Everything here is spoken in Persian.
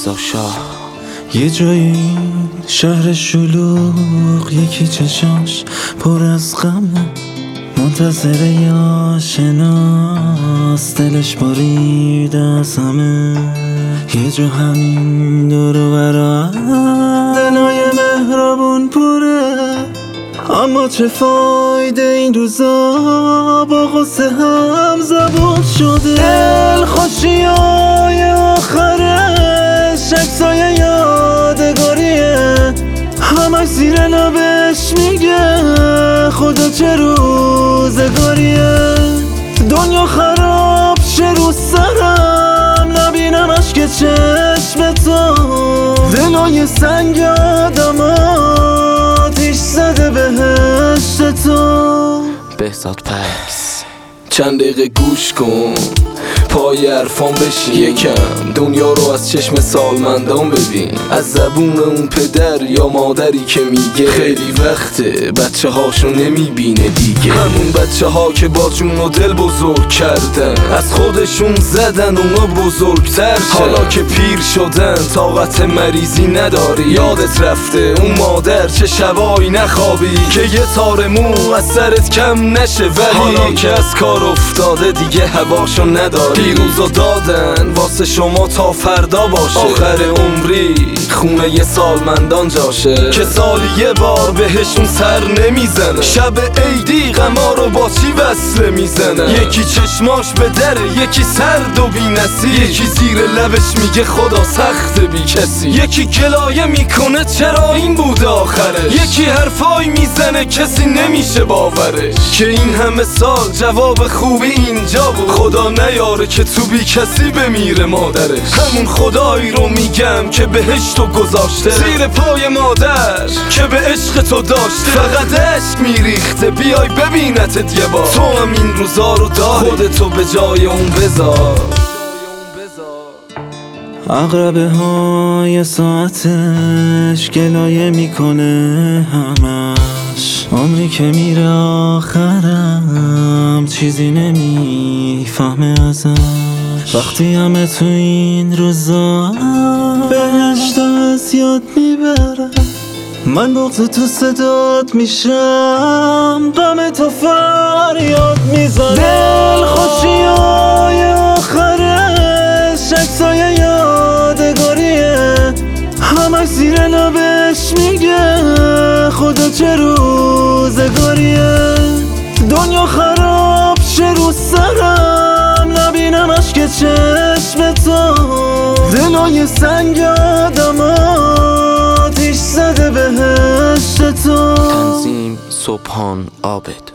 رضا شاه. یه جایی شهر شلوغ، یکی چشاش پر از غمه، منتظر یا شناس، دلش باریده از همه. یه جا همین دور و برا دلای مهربون پره، اما چه فایده این روزا با غصه هم زبون شده. دل خوشیای آخرش عکسای یادگاریه، همش زیر لبش میگه خدا چه روزگاریه. دنیا خراب شه رو سرم، نبینمش که چشم تو، دلای سنگ آدم آتیش زده بهشت تو. بهزاد پکس. چند دقیقه گوش کن، پای حرفام بشین یکم، دنیا رو از چشم سالمندان ببین، از زبون اون پدر یا مادری که میگه خیلی وقته بچه هاشو نمیبینه دیگه. همون بچه ها که با جون و دل بزرگ کردن، از خودشون زدن اونا بزرگتر شن. حالا که پیر شدن طاقت مریضی نداری، یادت رفته اون مادر چه شبایی نخوابی که یه تار مو از سرت کم نشه، ولی حالا که از کار افتاده دیگه هواشو نداری. دیروزا دادن واسه شما تا فردا باشه، آخر عمری خونه یه سالمندان جاشه که سالی یه بار بهشون سر نمیزنه. شب عیدی غما رو با چی وصله میزنه، یکی چشماش به دره، یکی سرد و بی نصیب، یکی زیر لبش میگه خدا سخت بی کسی، یکی گلایه میکنه چرا این بوده آخرش، یکی حرفای میزنه کسی نمیشه باورش که این همه سال جواب خوبی اینجا بود. خدا نیاره که تو بی کسی بمیره مادرش، همون خدایی رو میگم که بهشتو گذاشته زیر پای مادر که به عشق تو داشته. فقط عشق میریخته، بیای ببینتت یه بار، تو هم این روزا رو داری، خودتو به جای اون بذار. عقربه های ساعتش گلایه میکنه همش، عمری که میره آخرم چیزی نمیفهمه ازش. وقتی همه تو این روزا بهشت از یاد میبرم، من بغض تو صدات میشم، غم تو فریاد میزنم. دل خوشیای آخرش عکسای یادگاریه، همش زیر لبش میگه خدا چه روزگاریه. دنیا خراب شه رو سرم، نبینمش که چشم تو، دلای سنگ آدم آتیش زده بهشت تو. تنظیم صبحان عابد.